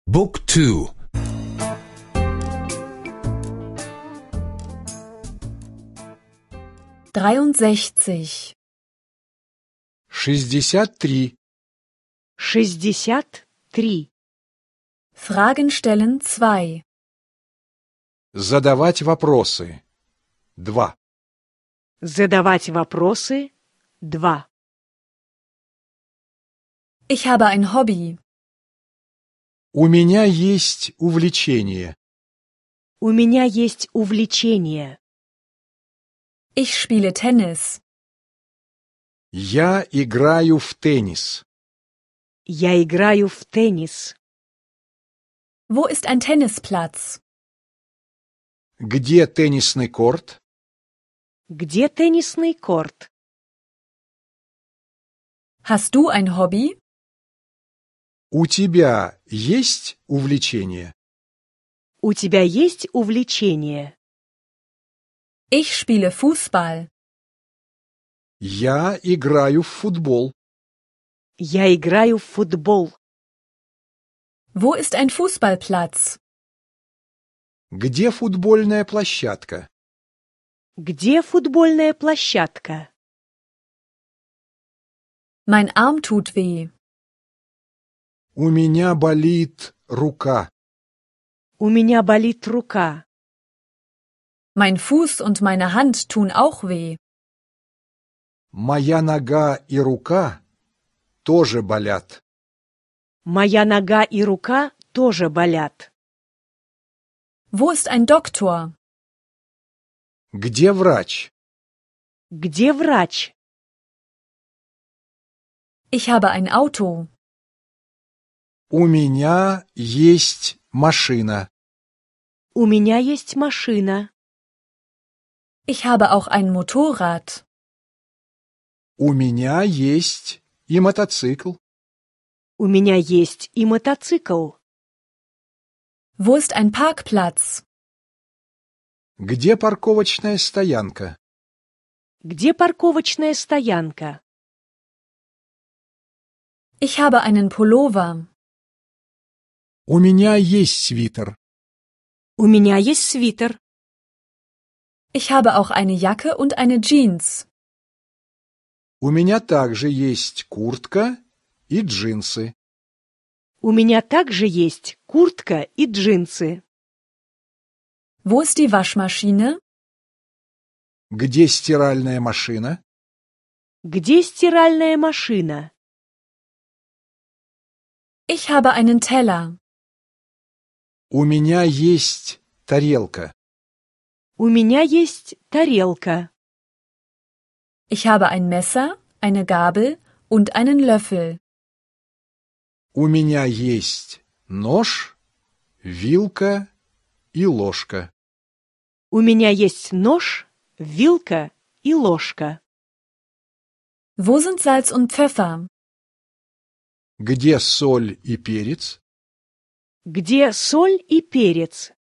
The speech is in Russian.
Book 2. 63. 63. 63. Fragen stellen 2. Задавать вопросы. 2. Задавать вопросы. 2. Ich habe ein Hobby. У меня есть увлечение. У меня есть увлечение. Ich spiele Tennis. Я играю в теннис. Я играю в теннис. Wo ist ein Tennisplatz? Где теннисный корт? Где теннисный корт? Hast du ein Hobby? У тебя есть увлечение? У тебя есть увлечение? Ich spiele Fußball. Я играю в футбол. Я играю в футбол. Wo ist ein Fußballplatz? Где футбольная площадка? Где футбольная площадка? Mein Arm tut weh. У меня болит рука. У меня болит рука. Mein Fuß und meine Hand tun auch weh. Моя нога и рука тоже болят. Моя нога и рука тоже болят. Wo ist ein Doktor? Где врач? Где врач? Ich habe ein Auto. У меня есть машина. У меня есть машина. Ich habe auch ein Motorrad. У меня есть и мотоцикл. У меня есть и мотоцикл. Wo ist ein Parkplatz? Где парковочная стоянка? Где парковочная стоянка? Ich habe einen Pullover. У меня есть свитер. У меня есть свитер. Ich habe auch eine Jacke und eine Jeans. У меня также есть куртка и джинсы. У меня также есть куртка и джинсы. Wo ist die Waschmaschine? Где стиральная машина? Где стиральная машина? Ich habe einen Teller. У меня есть тарелка. У меня есть тарелка. Ich habe ein Messer, eine Gabel und einen Löffel. У меня есть нож, вилка и ложка. У меня есть нож, вилка и ложка. Wo sind Salz und Pfeffer? Где соль и перец? Где соль и перец?